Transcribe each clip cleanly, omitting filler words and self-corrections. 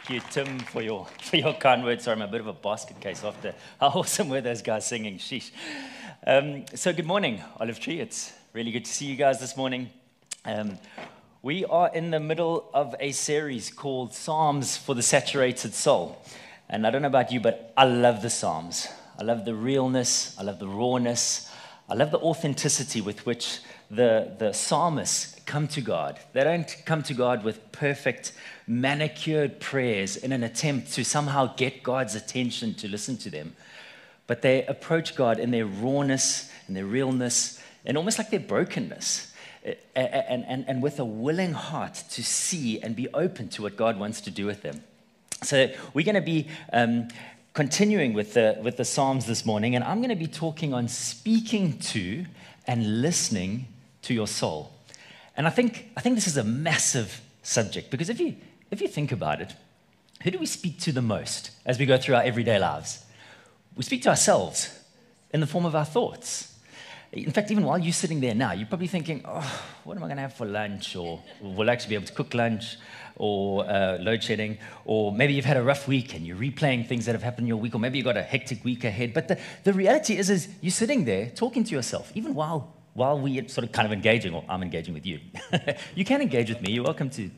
Thank you, Tim, for your kind words. Sorry, I'm a bit of a basket case after how awesome were those guys singing. Sheesh. So good morning, Olive Tree. It's really good to see you guys this morning. We are in the middle of a series called Psalms for the Saturated Soul. And I don't know about you, but I love the Psalms. I love the realness. I love the rawness. I love the authenticity with which the psalmists come to God. They don't come to God with perfect, manicured prayers in an attempt to somehow get God's attention to listen to them. But they approach God in their rawness and their realness and almost like their brokenness and with a willing heart to see and be open to what God wants to do with them. So we're going to be continuing with the Psalms this morning, and I'm going to be talking on speaking to and listening to your soul. And I think this is a massive subject, because if you think about it, who do we speak to the most as we go through our everyday lives? We speak to ourselves in the form of our thoughts. In fact, even while you're sitting there now, you're probably thinking, oh, what am I going to have for lunch? Or will I actually be able to cook lunch? Or load shedding? Or maybe you've had a rough week and you're replaying things that have happened in your week, or maybe you've got a hectic week ahead. But the reality is you're sitting there talking to yourself, even while we're sort of kind of engaging, or I'm engaging with you. You can engage with me. You're welcome to.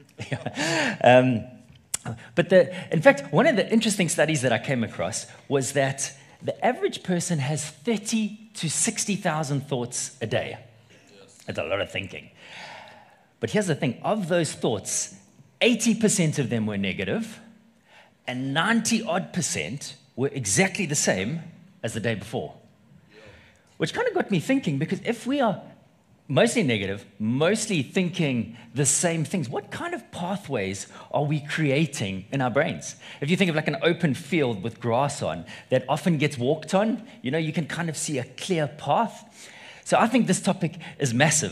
But in fact, one of the interesting studies that I came across was that the average person has 30 to 60,000 thoughts a day. That's a lot of thinking. But here's the thing. Of those thoughts, 80% of them were negative, and 90-odd% were exactly the same as the day before. Which kind of got me thinking, because if we are mostly negative, mostly thinking the same things, what kind of pathways are we creating in our brains? If you think of like an open field with grass on that often gets walked on, you can kind of see a clear path. So I think this topic is massive,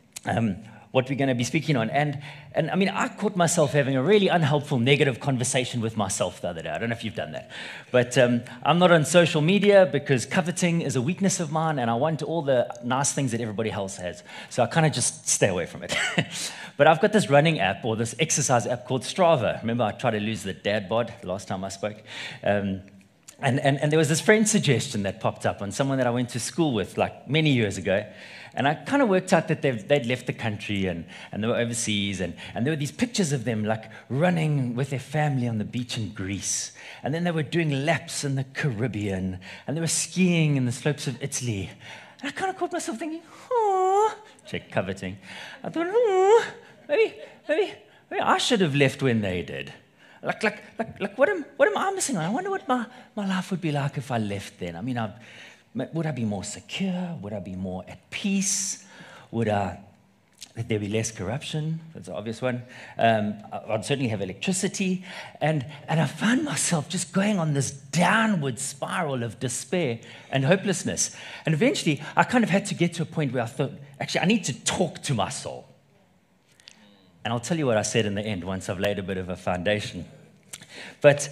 what we're going to be speaking on. And I mean, I caught myself having a really unhelpful, negative conversation with myself the other day. I don't know if you've done that. But I'm not on social media because coveting is a weakness of mine, and I want all the nice things that everybody else has. So I kind of just stay away from it. But I've got this running app, or this exercise app called Strava. Remember, I tried to lose the dad bod last time I spoke. And there was this friend suggestion that popped up on someone that I went to school with like many years ago. And I kind of worked out that they'd left the country and they were overseas. And there were these pictures of them like running with their family on the beach in Greece. And then they were doing laps in the Caribbean. And they were skiing in the slopes of Italy. And I kind of caught myself thinking, oh, check coveting. I thought, oh, maybe I should have left when they did. Like what am I missing on? I wonder what my life would be like if I left then. I mean, would I be more secure? Would I be more at peace? Would there be less corruption? That's an obvious one. I'd certainly have electricity. And I found myself just going on this downward spiral of despair and hopelessness. And eventually, I kind of had to get to a point where I thought, actually, I need to talk to my soul. And I'll tell you what I said in the end once I've laid a bit of a foundation. But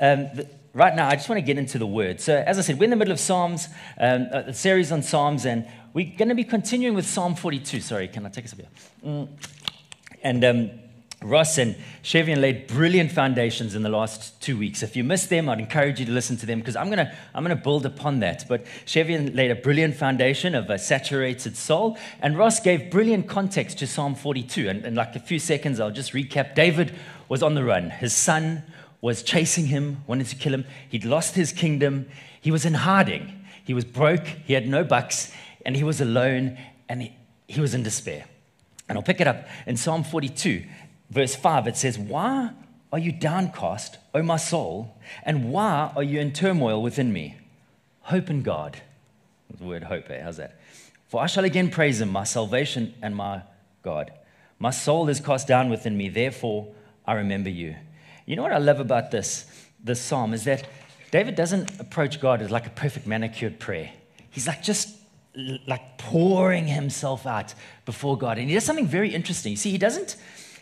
right now, I just want to get into the Word. So, as I said, we're in the middle of Psalms, a series on Psalms, and we're going to be continuing with Psalm 42. Sorry, can I take us up here? And Ross and Chevian laid brilliant foundations in the last 2 weeks. If you missed them, I'd encourage you to listen to them, because I'm going to build upon that. But Chevian laid a brilliant foundation of a saturated soul, and Ross gave brilliant context to Psalm 42. And in like a few seconds, I'll just recap. David was on the run. His son was chasing him, wanted to kill him. He'd lost his kingdom. He was in hiding. He was broke. He had no bucks, and he was alone, and he was in despair. And I'll pick it up in Psalm 42. Verse 5, it says, "Why are you downcast, O my soul, and why are you in turmoil within me? Hope in God." The word hope, how's that? "For I shall again praise him, my salvation and my God. My soul is cast down within me, therefore I remember you." You know what I love about this psalm is that David doesn't approach God as like a perfect manicured prayer. He's like just like pouring himself out before God. And he does something very interesting. You see, he doesn't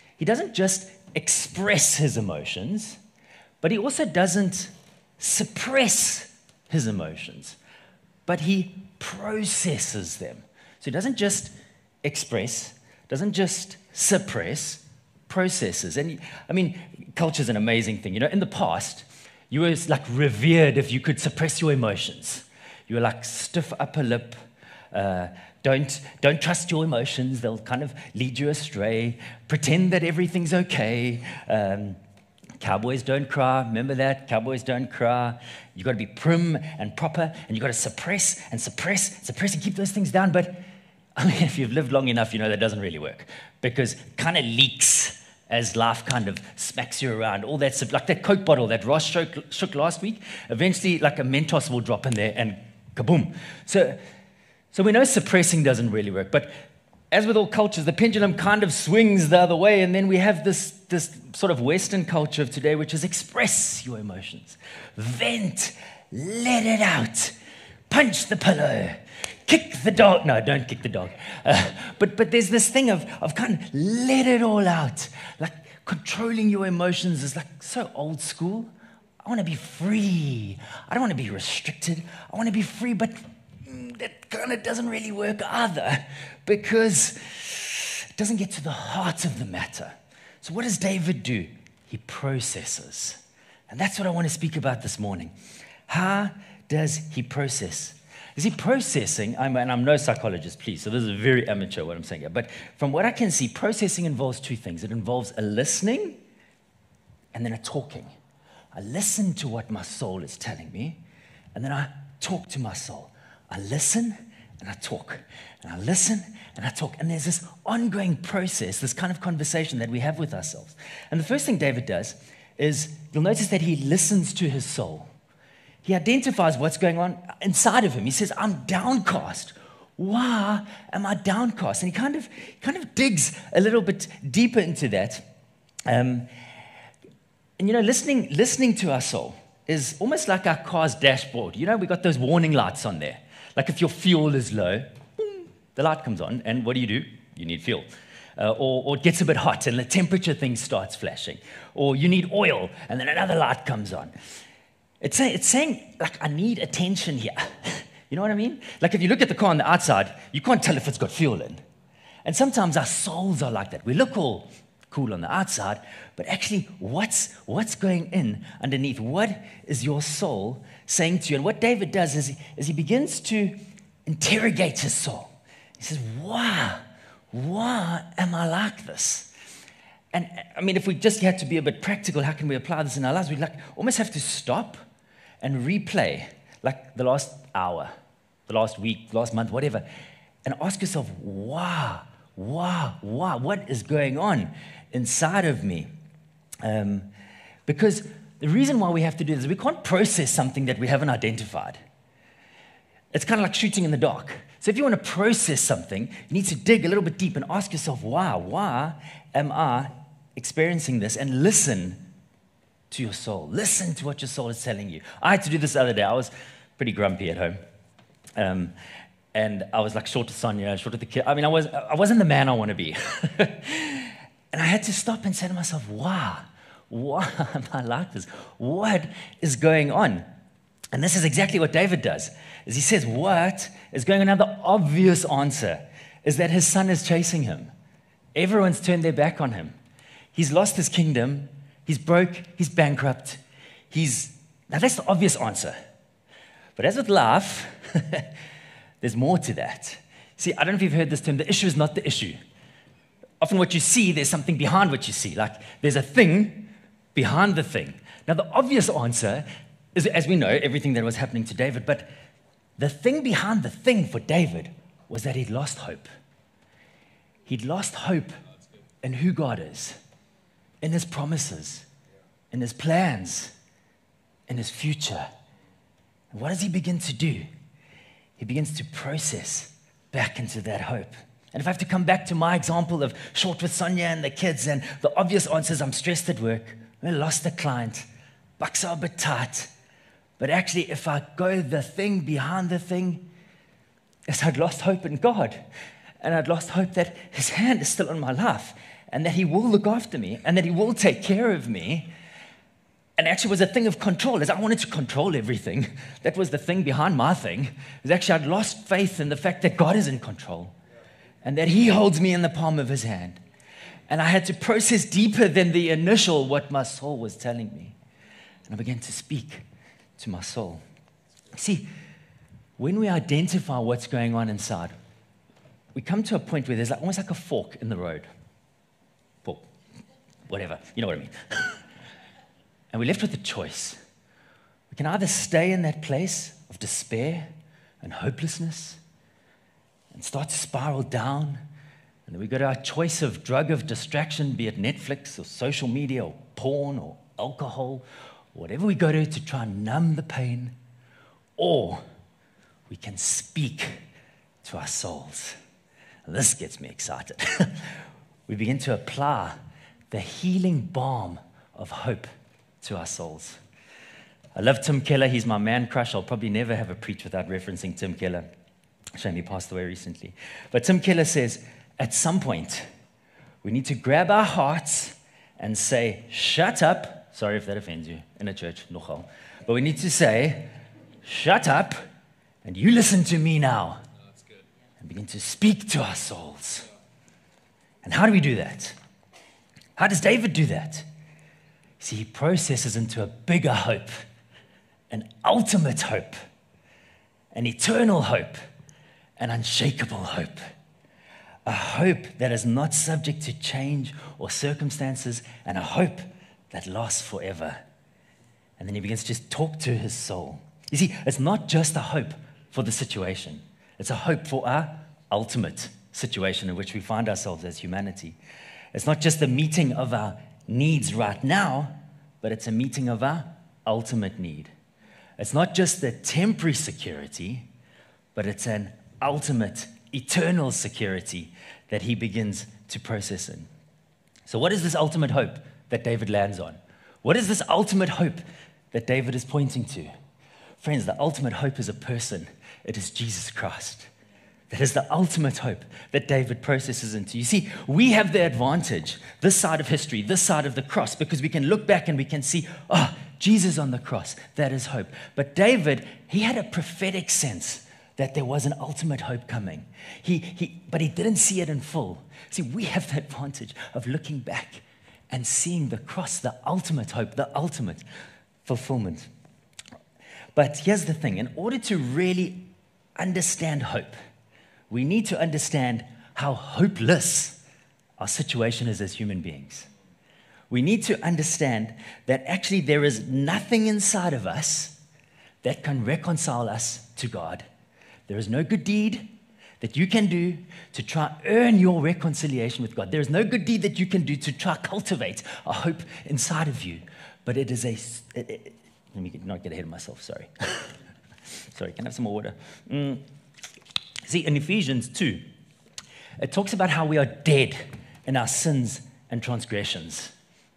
just express his emotions, but he also doesn't suppress his emotions, but he processes them. So he doesn't just express, doesn't just suppress, processes. And I mean, culture's an amazing thing. In the past, you were like revered if you could suppress your emotions. You were like stiff upper lip. Don't trust your emotions. They'll kind of lead you astray. Pretend that everything's okay. Cowboys don't cry. Remember that? Cowboys don't cry. You've got to be prim and proper, and you've got to suppress and keep those things down. But I mean, if you've lived long enough, you know that doesn't really work, because it kind of leaks as life kind of smacks you around. All that, like that Coke bottle that Ross shook last week, eventually like a Mentos will drop in there and kaboom. So we know suppressing doesn't really work, but as with all cultures, the pendulum kind of swings the other way, and then we have this sort of Western culture of today, which is express your emotions, vent, let it out, punch the pillow, kick the dog. No, don't kick the dog. But there's this thing of kind of let it all out, like controlling your emotions is like so old school. I want to be free. I don't want to be restricted. I want to be free, but that kind of doesn't really work either, because it doesn't get to the heart of the matter. So what does David do? He processes. And that's what I want to speak about this morning. How does he process? Is he processing? I'm no psychologist, please, so this is very amateur what I'm saying here. But from what I can see, processing involves two things. It involves a listening and then a talking. I listen to what my soul is telling me, and then I talk to my soul. I listen and I talk, and I listen and I talk. And there's this ongoing process, this kind of conversation that we have with ourselves. And the first thing David does is, you'll notice that he listens to his soul. He identifies what's going on inside of him. He says, I'm downcast. Why am I downcast? And he kind of digs a little bit deeper into that. And listening to our soul is almost like our car's dashboard. We got those warning lights on there. Like if your fuel is low, boom, the light comes on, and what do? You need fuel. Or it gets a bit hot, and the temperature thing starts flashing. Or you need oil, and then another light comes on. It's saying, like, I need attention here. You know what I mean? Like if you look at the car on the outside, you can't tell if it's got fuel in. And sometimes our souls are like that. We look all cool on the outside, but actually what's going in underneath? What is your soul saying to you? And what David does is he begins to interrogate his soul. He says, why am I like this? And I mean, if we just had to be a bit practical, how can we apply this in our lives? We almost have to stop and replay, like the last hour, the last week, last month, whatever, and ask yourself, why? What is going on inside of me? Because the reason why we have to do this is we can't process something that we haven't identified. It's kind of like shooting in the dark. So if you want to process something, you need to dig a little bit deep and ask yourself, why am I experiencing this? And listen to your soul. Listen to what your soul is telling you. I had to do this the other day. I was pretty grumpy at home. And I was like short of Sonia, short of the kid. I mean, I wasn't the man I want to be. And I had to stop and say to myself, why am I like this? What is going on? And this is exactly what David does. Is he says, what is going on? Now, the obvious answer is that his son is chasing him. Everyone's turned their back on him. He's lost his kingdom. He's broke. He's bankrupt. Now, that's the obvious answer. But as with life, there's more to that. See, I don't know if you've heard this term, the issue is not the issue. Often what you see, there's something behind what you see. Like there's a thing behind the thing. Now, the obvious answer is, as we know, everything that was happening to David. But the thing behind the thing for David was that he'd lost hope. He'd lost hope in who God is, in his promises, in his plans, in his future. And what does he begin to do? He begins to process back into that hope. And if I have to come back to my example of short with Sonia and the kids, and the obvious answer is I'm stressed at work, I lost a client, bucks are a bit tight. But actually, if I go the thing behind the thing, is I'd lost hope in God. And I'd lost hope that his hand is still on my life, and that he will look after me, and that he will take care of me. And actually was a thing of control, as I wanted to control everything. That was the thing behind my thing. Is actually I'd lost faith in the fact that God is in control, and that he holds me in the palm of his hand. And I had to process deeper than the initial what my soul was telling me. And I began to speak to my soul. See, when we identify what's going on inside, we come to a point where there's almost like a fork in the road. Fork, whatever, you know what I mean. And we're left with a choice. We can either stay in that place of despair and hopelessness and start to spiral down. And then we go to our choice of drug of distraction, be it Netflix or social media or porn or alcohol, or whatever we go to try and numb the pain. Or we can speak to our souls. And this gets me excited. We begin to apply the healing balm of hope to our souls. I love Tim Keller. He's my man crush. I'll probably never have a preach without referencing Tim Keller. Shame he passed away recently. But Tim Keller says, at some point, we need to grab our hearts and say, shut up. Sorry if that offends you in a church, nogal. But we need to say, shut up, and you listen to me now. That's good. And begin to speak to our souls. And how do we do that? How does David do that? See, he processes into a bigger hope, an ultimate hope, an eternal hope, an unshakable hope. A hope that is not subject to change or circumstances, and a hope that lasts forever. And then he begins to just talk to his soul. You see, it's not just a hope for the situation. It's a hope for our ultimate situation in which we find ourselves as humanity. It's not just the meeting of our needs right now, but it's a meeting of our ultimate need. It's not just the temporary security, but it's an ultimate, eternal security that he begins to process in. So what is this ultimate hope that David lands on? What is this ultimate hope that David is pointing to? Friends, the ultimate hope is a person. It is Jesus Christ. That is the ultimate hope that David processes into. You see, we have the advantage, this side of history, this side of the cross, because we can look back and we can see, oh, Jesus on the cross, that is hope. But David, he had a prophetic sense that there was an ultimate hope coming. But he didn't see it in full. See, we have the advantage of looking back and seeing the cross, the ultimate hope, the ultimate fulfillment. But here's the thing. In order to really understand hope, we need to understand how hopeless our situation is as human beings. We need to understand that actually there is nothing inside of us that can reconcile us to God. There is no good deed that you can do to try earn your reconciliation with God. There is no good deed that you can do to try cultivate a hope inside of you. But it is let me not get ahead of myself, sorry. Sorry, can I have some more water? See, in Ephesians 2, it talks about how we are dead in our sins and transgressions.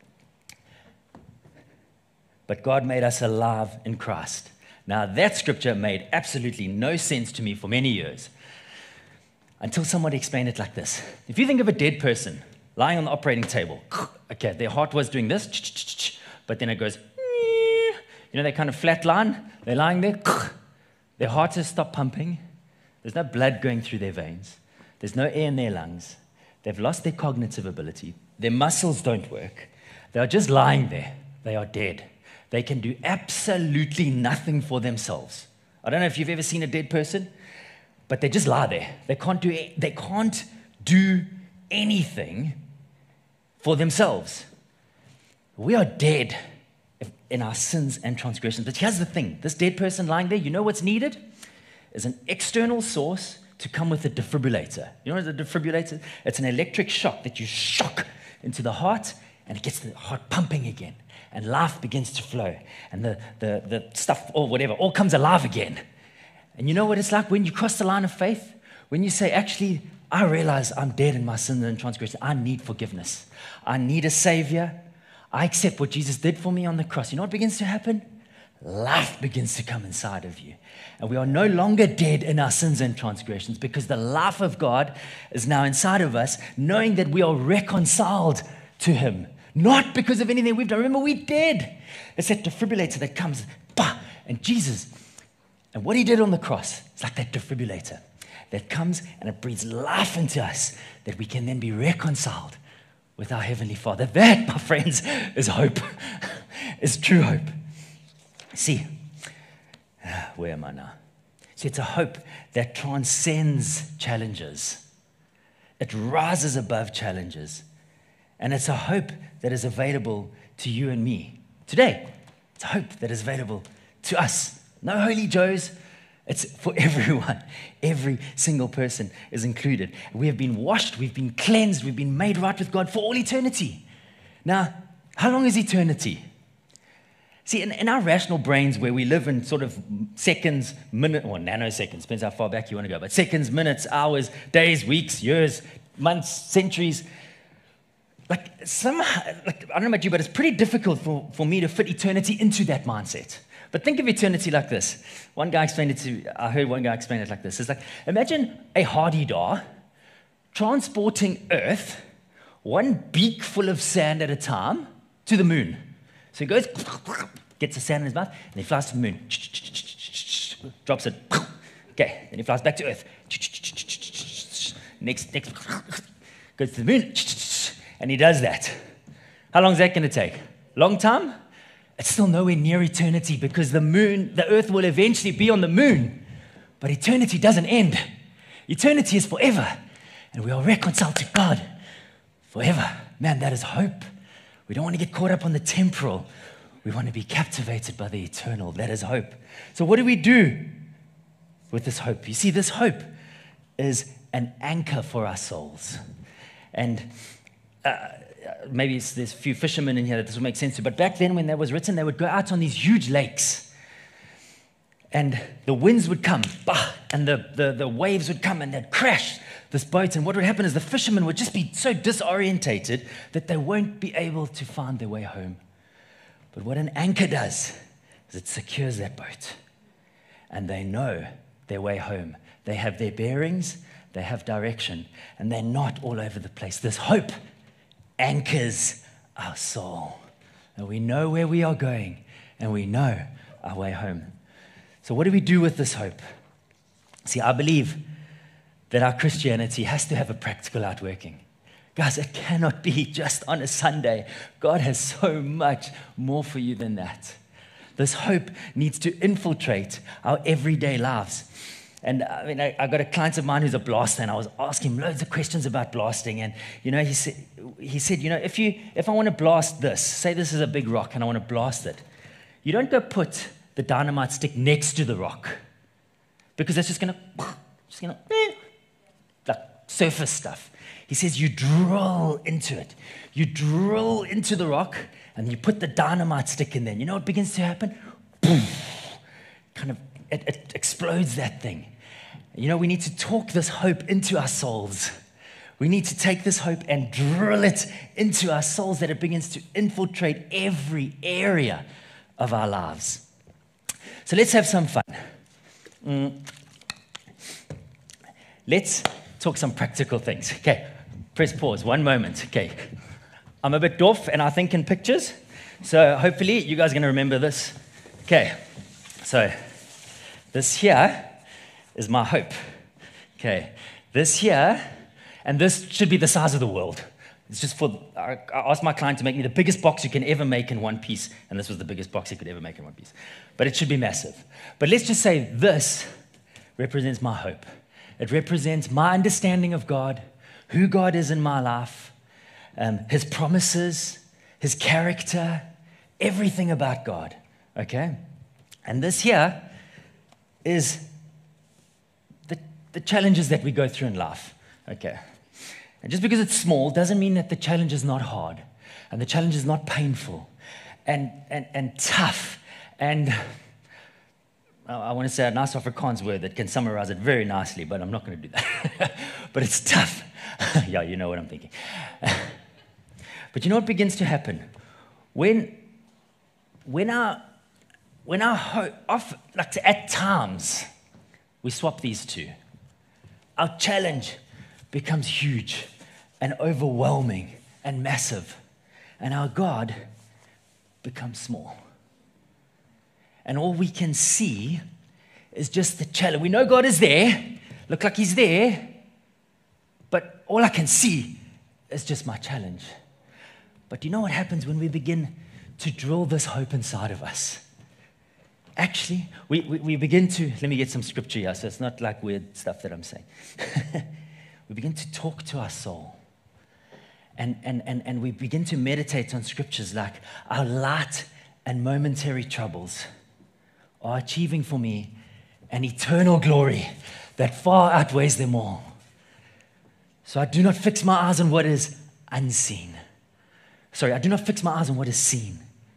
But God made us alive in Christ. Now, that scripture made absolutely no sense to me for many years until someone explained it like this. If you think of a dead person lying on the operating table, okay, their heart was doing this, but then it goes, you know, that kind of flat line, they're lying there, their heart has stopped pumping, there's no blood going through their veins, there's no air in their lungs, they've lost their cognitive ability, their muscles don't work, they are just lying there, they are dead. They can do absolutely nothing for themselves. I don't know if you've ever seen a dead person, but they just lie there. They can't do anything for themselves. We are dead in our sins and transgressions. But here's the thing. This dead person lying there, you know what's needed? Is an external source to come with a defibrillator. You know what a defibrillator is? It's an electric shock that you shock into the heart, and it gets the heart pumping again. And life begins to flow. And the stuff or whatever all comes alive again. And you know what it's like when you cross the line of faith? When you say, actually, I realize I'm dead in my sins and transgressions. I need forgiveness. I need a Savior. I accept what Jesus did for me on the cross. You know what begins to happen? Life begins to come inside of you. And we are no longer dead in our sins and transgressions because the life of God is now inside of us, knowing that we are reconciled to Him. Not because of anything we've done. Remember, we did. It's that defibrillator that comes, bah, and Jesus. And what He did on the cross, it's like that defibrillator that comes and it breathes life into us that we can then be reconciled with our Heavenly Father. That, my friends, is hope, is true hope. See, where am I now? See, it's a hope that transcends challenges. It rises above challenges. And it's a hope that is available to you and me today. It's a hope that is available to us. No holy Joes. It's for everyone. Every single person is included. We have been washed, we've been cleansed, we've been made right with God for all eternity. Now, how long is eternity? See, in our rational brains where we live in sort of seconds, minutes, or nanoseconds, depends how far back you want to go, but seconds, minutes, hours, days, weeks, years, months, centuries, somehow, I don't know about you, but it's pretty difficult for me to fit eternity into that mindset. But think of eternity like this. I heard one guy explain it like this. It's like, imagine a Hardy-Dar transporting Earth, one beak full of sand at a time, to the moon. So he goes, gets the sand in his mouth, and he flies to the moon. Drops it. Okay, then he flies back to Earth. Next, goes to the moon, and he does that. How long is that going to take? Long time? It's still nowhere near eternity because the Earth will eventually be on the moon. But eternity doesn't end. Eternity is forever. And we are reconciled to God forever. Man, that is hope. We don't want to get caught up on the temporal. We want to be captivated by the eternal. That is hope. So what do we do with this hope? You see, this hope is an anchor for our souls. And maybe there's a few fishermen in here that this will make sense to, but back then when that was written, they would go out on these huge lakes. And the winds would come, and the waves would come, and they'd crash this boat. And what would happen is the fishermen would just be so disorientated that they won't be able to find their way home. But what an anchor does is it secures that boat. And they know their way home. They have their bearings, they have direction, and they're not all over the place. This hope anchors our soul. And we know where we are going, and we know our way home. So what do we do with this hope? See, I believe that our Christianity has to have a practical outworking. Guys, it cannot be just on a Sunday. God has so much more for you than that. This hope needs to infiltrate our everyday lives. And I mean, I got a client of mine who's a blaster, and I was asking him loads of questions about blasting. And he said, if I want to blast this, say this is a big rock, and I want to blast it, you don't go put the dynamite stick next to the rock, because that's just gonna like surface stuff. He says you drill into it. You drill into the rock, and you put the dynamite stick in there. You know what begins to happen? Boom! It explodes that thing. We need to talk this hope into our souls. We need to take this hope and drill it into our souls, that it begins to infiltrate every area of our lives. So let's have some fun. Let's talk some practical things. Okay, press pause, 1 moment. Okay, I'm a bit deaf and I think in pictures, so hopefully you guys are going to remember this. Okay, so this here is my hope. Okay, this here, and this should be the size of the world. It's just I asked my client to make me the biggest box you can ever make in one piece, and this was the biggest box he could ever make in one piece. But it should be massive. But let's just say this represents my hope. It represents my understanding of God, who God is in my life, His promises, His character, everything about God. Okay? And this here is the challenges that we go through in life. Okay. And just because it's small doesn't mean that the challenge is not hard, and the challenge is not painful and tough. And I want to say a nice Afrikaans word that can summarize it very nicely, but I'm not going to do that. But it's tough. Yeah, you know what I'm thinking. But you know what begins to happen? When our hope, at times, we swap these two. Our challenge becomes huge and overwhelming and massive, and our God becomes small. And all we can see is just the challenge. We know God is there, look like He's there, but all I can see is just my challenge. But do you know what happens when we begin to drill this hope inside of us? Actually, we begin to, let me get some scripture here, so it's not like weird stuff that I'm saying. We begin to talk to our soul. And we begin to meditate on scriptures like, our light and momentary troubles are achieving for me an eternal glory that far outweighs them all. So I do not fix my eyes on what is unseen. I do not fix my eyes on what is seen.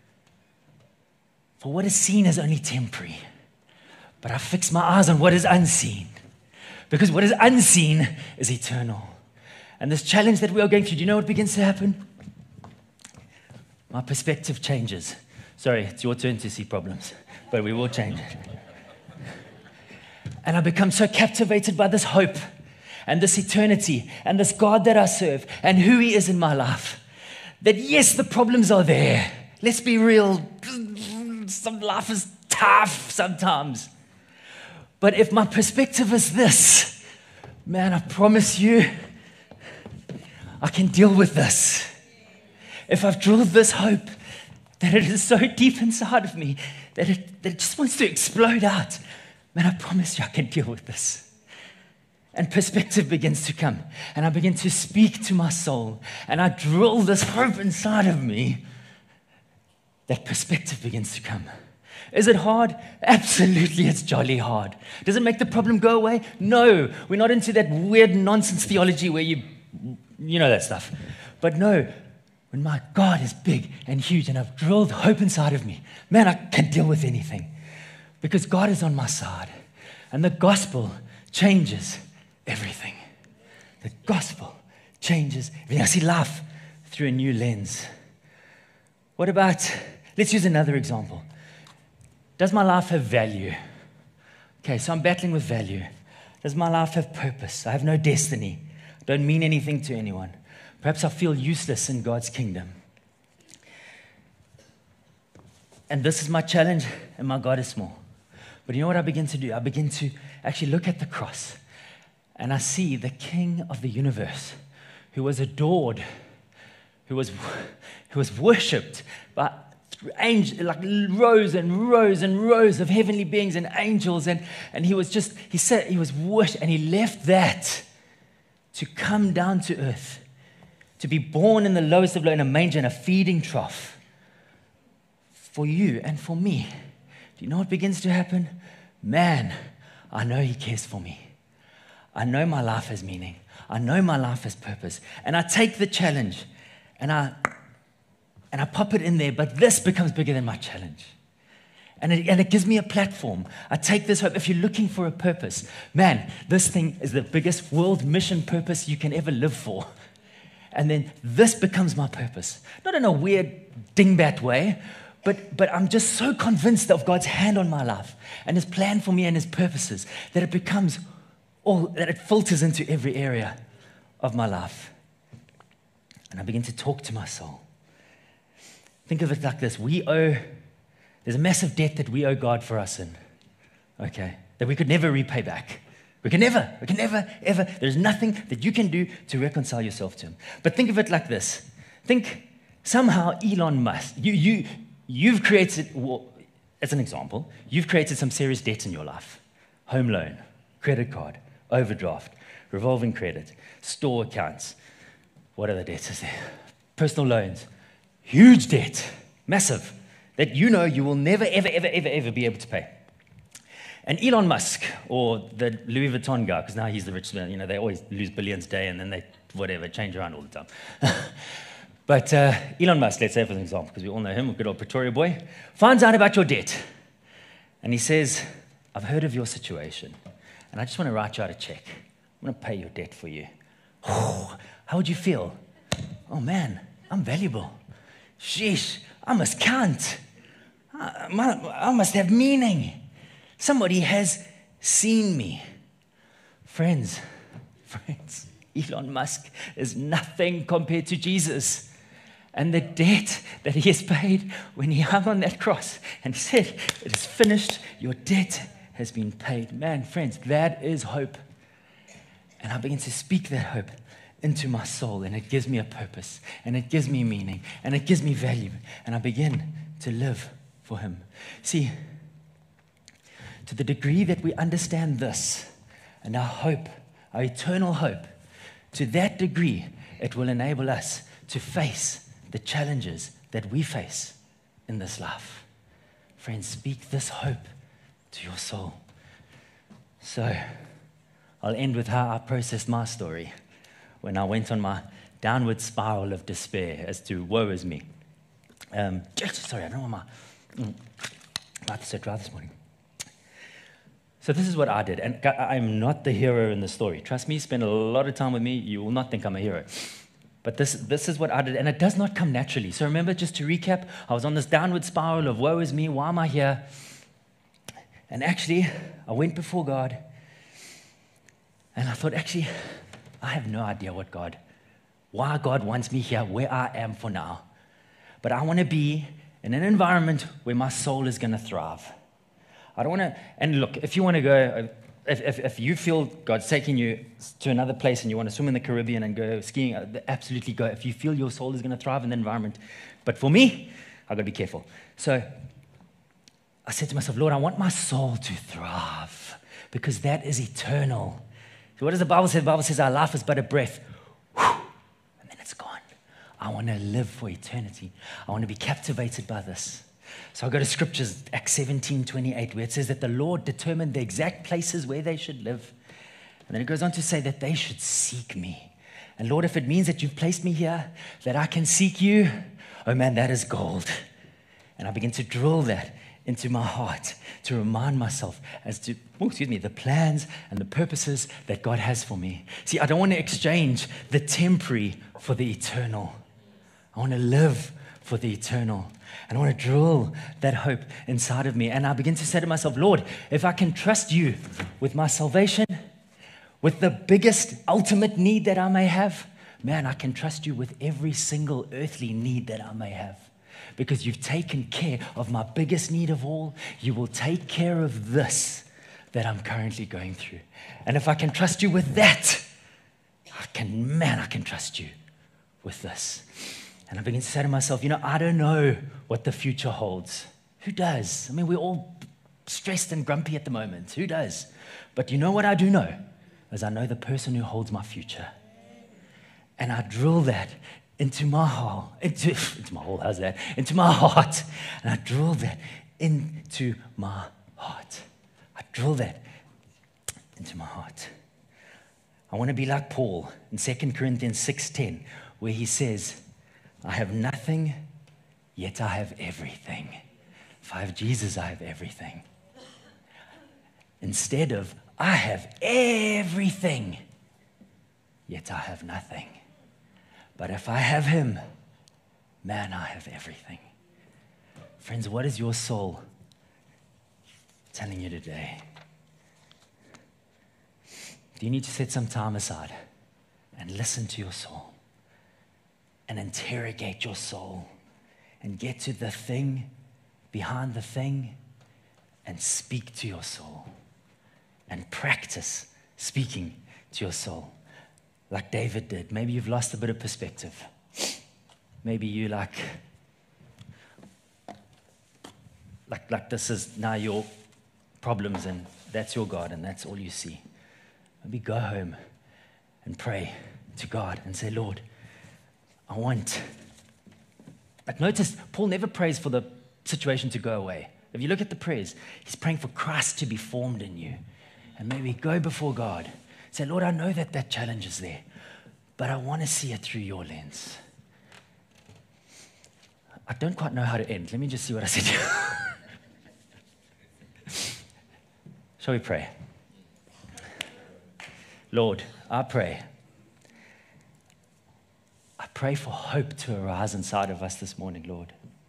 For what is seen is only temporary. But I fix my eyes on what is unseen. Because what is unseen is eternal. And this challenge that we are going through, do you know what begins to happen? My perspective changes. Sorry, it's your turn to see problems, but we will change it. And I become so captivated by this hope and this eternity and this God that I serve and who He is in my life, that yes, the problems are there. Let's be real. Some life is tough sometimes. But if my perspective is this, man, I promise you, I can deal with this. If I've drilled this hope, that it is so deep inside of me, that it just wants to explode out, man, I promise you I can deal with this. And perspective begins to come. And I begin to speak to my soul. And I drill this hope inside of me. That perspective begins to come. Is it hard? Absolutely, it's jolly hard. Does it make the problem go away? No. We're not into that weird nonsense theology where you know that stuff. But no, when my God is big and huge and I've drilled hope inside of me, man, I can deal with anything. Because God is on my side. And the gospel changes everything. The gospel changes everything. I see life through a new lens. What about, let's use another example. Does my life have value? Okay, so I'm battling with value. Does my life have purpose? I have no destiny. I don't mean anything to anyone. Perhaps I feel useless in God's kingdom. And this is my challenge, and my God is small. But you know what I begin to do? I begin to actually look at the cross, and I see the King of the universe, who was adored, who was worshipped by angels, like rows and rows and rows of heavenly beings and angels, and he was worshipped, and he left that to come down to earth, to be born in the lowest of low, in a manger, in a feeding trough, for you and for me. Do you know what begins to happen? Man, I know He cares for me. I know my life has meaning. I know my life has purpose. And I take the challenge and I pop it in there, but this becomes bigger than my challenge. And it gives me a platform. I take this hope. If you're looking for a purpose, man, this thing is the biggest world mission purpose you can ever live for. And then this becomes my purpose. Not in a weird dingbat way, but I'm just so convinced of God's hand on my life and His plan for me and His purposes that it becomes that it filters into every area of my life. And I begin to talk to my soul. Think of it like this. There's a massive debt that we owe God for our sin. Okay? That we could never repay back. We can never, ever. There's nothing that you can do to reconcile yourself to Him. But think of it like this. Think somehow Elon Musk, you've created, well, as an example, you've created some serious debt in your life. Home loan, credit card, overdraft, revolving credit, store accounts. What other debts is there? Personal loans. Huge debt, massive, that you know you will never, ever be able to pay. And Elon Musk, or the Louis Vuitton guy, because now he's the richest man, they always lose billions a day and then they, change around all the time. But Elon Musk, let's say for example, because we all know him, a good old Pretoria boy, finds out about your debt. And he says, I've heard of your situation, and I just want to write you out a check. I'm going to pay your debt for you. How would you feel? Oh man, I'm valuable. Sheesh, I must count. I must have meaning. Somebody has seen me. Friends, Elon Musk is nothing compared to Jesus. And the debt that He has paid when He hung on that cross and said, it is finished, your debt has been paid. Man, friends, that is hope. And I begin to speak that hope into my soul, and it gives me a purpose, and it gives me meaning, and it gives me value, and I begin to live for Him. See, to the degree that we understand this and our hope, our eternal hope, to that degree, it will enable us to face the challenges that we face in this life. Friends, speak this hope to your soul. So, I'll end with how I processed my story when I went on my downward spiral of despair as to woe is me. Sorry, I don't know why my mouth is so dry this morning. So this is what I did, and I'm not the hero in the story. Trust me, spend a lot of time with me, you will not think I'm a hero. But this is what I did, and it does not come naturally. So remember, just to recap, I was on this downward spiral of woe is me, why am I here? And actually, I went before God, and I thought, actually, I have no idea why God wants me here, where I am for now. But I want to be in an environment where my soul is going to thrive. I don't want to, and look, if you want to go, if you feel God's taking you to another place and you want to swim in the Caribbean and go skiing, absolutely go. If you feel your soul is going to thrive in the environment. But for me, I've got to be careful. So I said to myself, Lord, I want my soul to thrive because that is eternal. So what does the Bible say? The Bible says our life is but a breath. Whew, and then it's gone. I want to live for eternity. I want to be captivated by this. So I go to scriptures, Acts 17:28, where it says that the Lord determined the exact places where they should live. And then it goes on to say that they should seek me. And Lord, if it means that you've placed me here, that I can seek you, oh man, that is gold. And I begin to drill that into my heart to remind myself as to, the plans and the purposes that God has for me. See, I don't want to exchange the temporary for the eternal. I want to live for the eternal. And I want to drill that hope inside of me. And I begin to say to myself, Lord, if I can trust you with my salvation, with the biggest ultimate need that I may have, man, I can trust you with every single earthly need that I may have. Because you've taken care of my biggest need of all, you will take care of this that I'm currently going through. And if I can trust you with that, I can trust you with this. And I begin to say to myself, I don't know what the future holds. Who does? I mean, we're all stressed and grumpy at the moment. Who does? But you know what I do know? Is I know the person who holds my future. And I drill that into my heart, into my heart. And I drill that into my heart. I drill that into my heart. I want to be like Paul in 2 Corinthians 6:10, where he says, I have nothing, yet I have everything. If I have Jesus, I have everything. Instead of, I have everything, yet I have nothing. But if I have Him, man, I have everything. Friends, what is your soul telling you today? Do you need to set some time aside and listen to your soul? And interrogate your soul and get to the thing behind the thing and speak to your soul and practice speaking to your soul like David did. Maybe you've lost a bit of perspective. Maybe you like this is now your problems and that's your God and that's all you see. Maybe go home and pray to God and say, Lord, I want. But notice, Paul never prays for the situation to go away. If you look at the prayers, he's praying for Christ to be formed in you. And maybe go before God. Say, Lord, I know that challenge is there, but I want to see it through your lens. I don't quite know how to end. Let me just see what I said. Shall we pray? Lord, I pray for hope to arise inside of us this morning, Lord.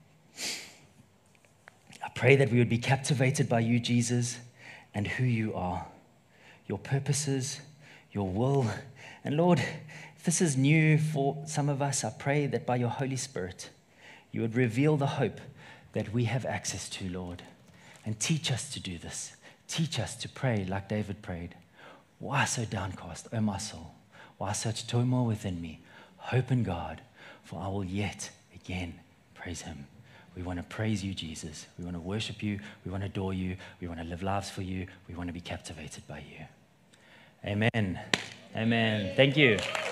I pray that we would be captivated by you, Jesus, and who you are, your purposes, your will. And Lord, if this is new for some of us, I pray that by your Holy Spirit, you would reveal the hope that we have access to, Lord, and teach us to do this. Teach us to pray like David prayed. Why so downcast, O my soul? Why such turmoil within me? Hope in God, for I will yet again praise him. We want to praise you, Jesus. We want to worship you. We want to adore you. We want to live lives for you. We want to be captivated by you. Amen. Amen. Thank you.